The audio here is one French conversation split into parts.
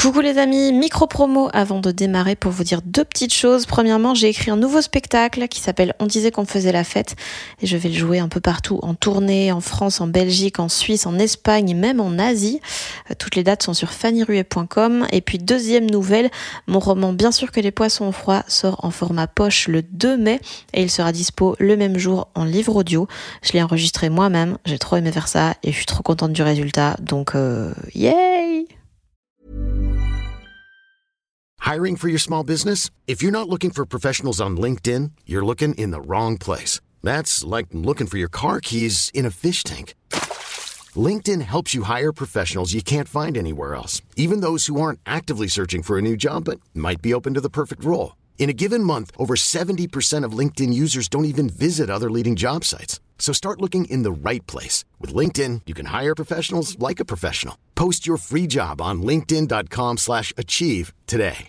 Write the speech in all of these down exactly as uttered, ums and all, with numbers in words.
Coucou les amis, micro-promo avant de démarrer pour vous dire deux petites choses. Premièrement, j'ai écrit un nouveau spectacle qui s'appelle On disait qu'on faisait la fête et je vais le jouer un peu partout en tournée, en France, en Belgique, en Suisse, en Espagne et même en Asie. Toutes les dates sont sur fanny ruet point com. Et puis deuxième nouvelle, mon roman Bien sûr que les poissons ont froid sort en format poche le deux mai et il sera dispo le même jour en livre audio. Je l'ai enregistré moi-même, j'ai trop aimé faire ça et je suis trop contente du résultat, donc euh, yay! Hiring for your small business? If you're not looking for professionals on LinkedIn, you're looking in the wrong place. That's like looking for your car keys in a fish tank. LinkedIn helps you hire professionals you can't find anywhere else, even those who aren't actively searching for a new job but might be open to the perfect role. In a given month, over seventy percent of LinkedIn users don't even visit other leading job sites. So start looking in the right place. With LinkedIn, you can hire professionals like a professional. Post your free job on linkedin dot com slash achieve today.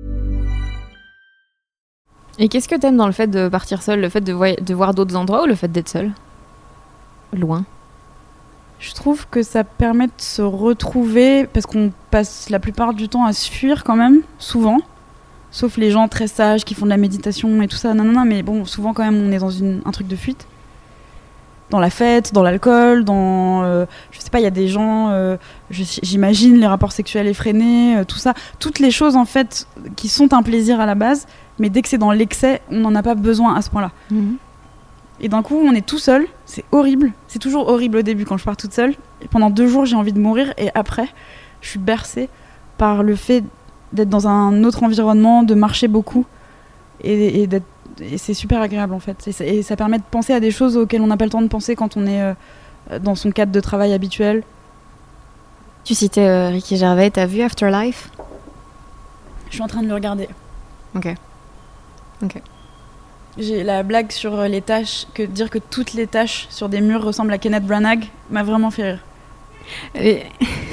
Et qu'est-ce que t'aimes dans le fait de partir seul, le fait de, voy- de voir d'autres endroits ou le fait d'être seul? Loin. Je trouve que ça permet de se retrouver, parce qu'on passe la plupart du temps à se fuir quand même, souvent. Sauf les gens très sages qui font de la méditation et tout ça. Non, non, non, mais bon, souvent quand même on est dans une, un truc de fuite. Dans la fête, dans l'alcool, dans... Euh, je sais pas, il y a des gens, euh, je, j'imagine, les rapports sexuels effrénés, euh, tout ça. Toutes les choses en fait qui sont un plaisir à la base, mais dès que c'est dans l'excès, on n'en a pas besoin à ce point-là. Mmh. Et d'un coup, on est tout seul, c'est horrible. C'est toujours horrible au début quand je pars toute seule. Et pendant deux jours, j'ai envie de mourir et après, je suis bercée par le fait d'être dans un autre environnement, de marcher beaucoup et, et, d'être, et c'est super agréable en fait. Et ça, et ça permet de penser à des choses auxquelles on n'a pas le temps de penser quand on est euh, dans son cadre de travail habituel. Tu citais euh, Ricky Gervais, t'as vu Afterlife? Je suis en train de le regarder. Ok. Ok. J'ai la blague sur les taches, que dire que toutes les taches sur des murs ressemblent à Kenneth Branagh m'a vraiment fait rire. Et...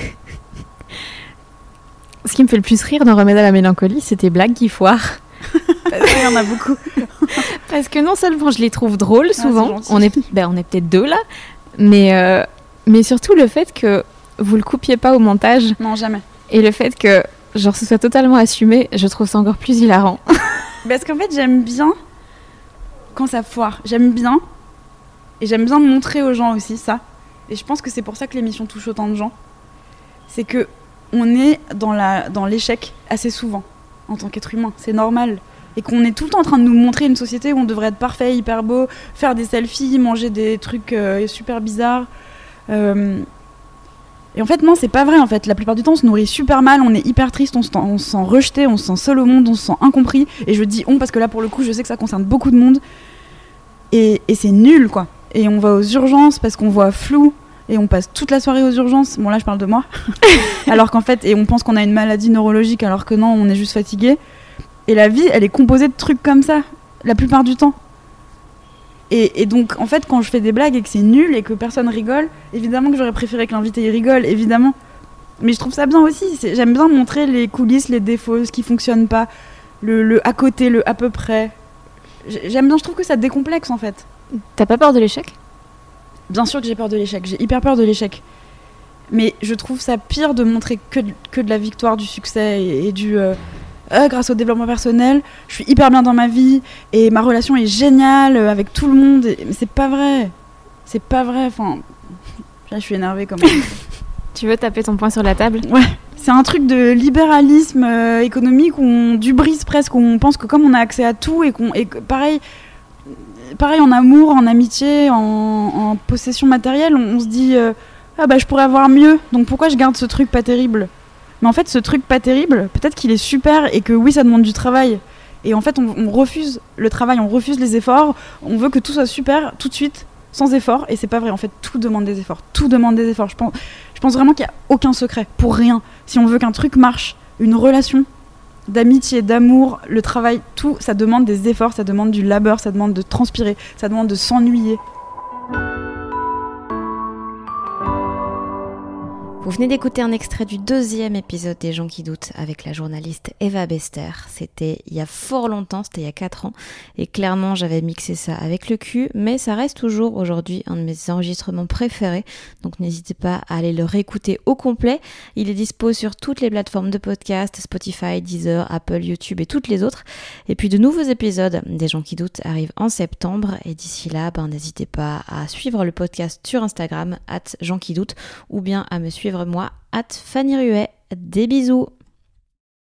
Ce qui me fait le plus rire dans Remède à la mélancolie, c'est tes blagues qui foirent. Il y en a beaucoup. Parce que non seulement je les trouve drôles souvent, ah, on, est, ben, on est peut-être deux là, mais, euh, mais surtout le fait que vous le coupiez pas au montage. Non, jamais. Et le fait que genre, ce soit totalement assumé, je trouve ça encore plus hilarant. Parce qu'en fait, j'aime bien quand ça foire. J'aime bien. Et j'aime bien montrer aux gens aussi ça. Et je pense que c'est pour ça que l'émission touche autant de gens. C'est que on est dans, la, dans l'échec assez souvent, en tant qu'être humain. C'est normal. Et qu'on est tout le temps en train de nous montrer une société où on devrait être parfait, hyper beau, faire des selfies, manger des trucs euh, super bizarres. Euh... Et en fait, non, c'est pas vrai. En fait, la plupart du temps, on se nourrit super mal, on est hyper triste, on se, on se sent rejeté, on se sent seul au monde, on se sent incompris. Et je dis on parce que là, pour le coup, je sais que ça concerne beaucoup de monde. Et, et c'est nul, quoi. Et on va aux urgences parce qu'on voit flou. Et on passe toute la soirée aux urgences. Bon, là, je parle de moi. Alors qu'en fait, et on pense qu'on a une maladie neurologique, alors que non, on est juste fatigué. Et la vie, elle est composée de trucs comme ça, la plupart du temps. Et, et donc, en fait, quand je fais des blagues et que c'est nul et que personne rigole, évidemment que j'aurais préféré que l'invité y rigole, évidemment. Mais je trouve ça bien aussi. C'est, j'aime bien montrer les coulisses, les défauts, ce qui fonctionne pas, le, le à côté, le à peu près. J'aime bien, je trouve que ça décomplexe, en fait. T'as pas peur de l'échec ? Bien sûr que j'ai peur de l'échec, j'ai hyper peur de l'échec. Mais je trouve ça pire de montrer que de, que de la victoire, du succès et, et du... Euh, euh, grâce au développement personnel, je suis hyper bien dans ma vie et ma relation est géniale avec tout le monde. Et, mais c'est pas vrai. C'est pas vrai. Enfin, là, je suis énervée quand même. Tu veux taper ton poing sur la table ? Ouais. C'est un truc de libéralisme euh, économique où on dubrise presque, où on pense que comme on a accès à tout et qu'on... Et que, pareil... Pareil en amour, en amitié, en, en possession matérielle, on, on se dit euh, ah bah je pourrais avoir mieux, donc pourquoi je garde ce truc pas terrible ? Mais en fait ce truc pas terrible, peut-être qu'il est super et que oui ça demande du travail. Et en fait on, on refuse le travail, on refuse les efforts, on veut que tout soit super tout de suite, sans effort, et c'est pas vrai, en fait tout demande des efforts, tout demande des efforts. Je pense, je pense vraiment qu'il n'y a aucun secret, pour rien. Si on veut qu'un truc marche, une relation d'amitié, d'amour, le travail, tout, ça demande des efforts, ça demande du labeur, ça demande de transpirer, ça demande de s'ennuyer. Vous venez d'écouter un extrait du deuxième épisode des gens qui doutent avec la journaliste Eva Bester. C'était il y a fort longtemps, c'était il y a quatre ans. Et clairement, j'avais mixé ça avec le cul, mais ça reste toujours aujourd'hui un de mes enregistrements préférés. Donc n'hésitez pas à aller le réécouter au complet. Il est dispo sur toutes les plateformes de podcast, Spotify, Deezer, Apple, YouTube et toutes les autres. Et puis de nouveaux épisodes des gens qui doutent arrivent en septembre. Et d'ici là, ben, n'hésitez pas à suivre le podcast sur Instagram, arobase gens qui doutent, ou bien à me suivre moi, arobase Fanny Ruet. Des bisous!